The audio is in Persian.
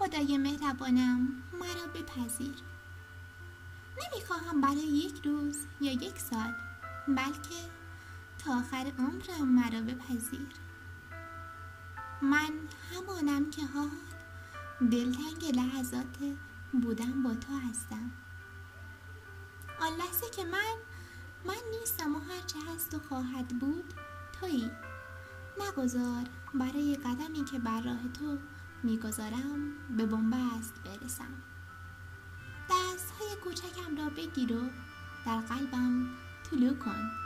خدای مهربانم مرا بپذیر. نمیخواهم برای یک روز یا یک سال، بلکه تا آخر عمرم مرا بپذیر. من همانم که حال دلتنگ لحظات بودن با تو هستم. آن لحظه که من نیستم و هرچه هست و خواهد بود تویی. نگذار برای قدمی که بر راه تو میگذارم به بنبست برسم. دستهای کوچکم را بگیر و در قلبم طلوع کن.